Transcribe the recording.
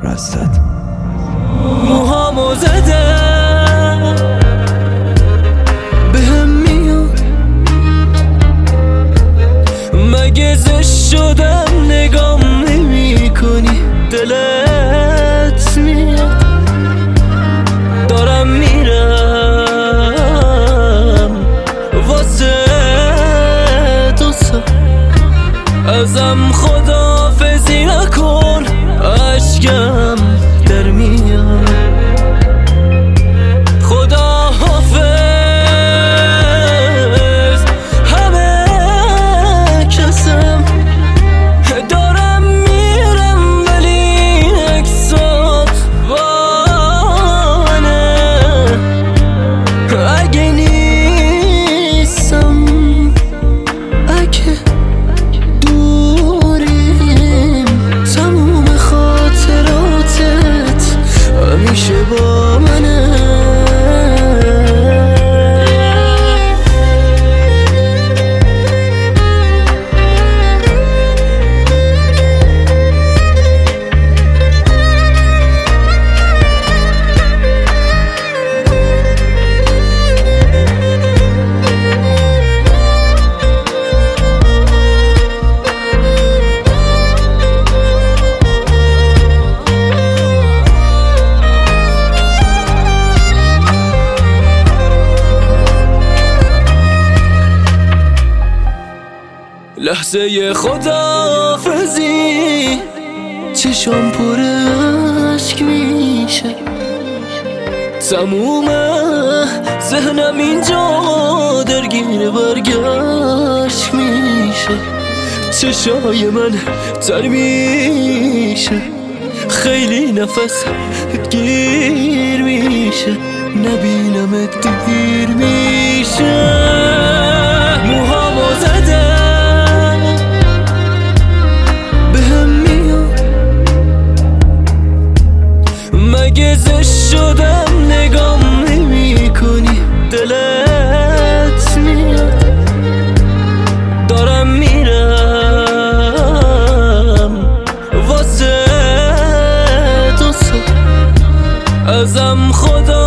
رستت موهامو زدم بهم میاد مگه زشت شدم نگام نمی کنی دلت میاد دارم میرم واسه دوستا ازم خداحافظی نکن اشکم در میاد خداحافظ همه کسم دارم میرم ولی اکسات وانه اگه نیستم اگه دوریم تموم خاطراتت همیشه با منه لحظه خداحافظی چشام پر اشک میشه تموم ذهنم اینجا درگیر برگشت میشه چشای من تر میشه خیلی نفس گیر میشه نبینمت دیر میشه موهامو زدم مگه زشت شدم نگام نمی کنی دلت میاد دارم میرم واسه دوستا ازم خدا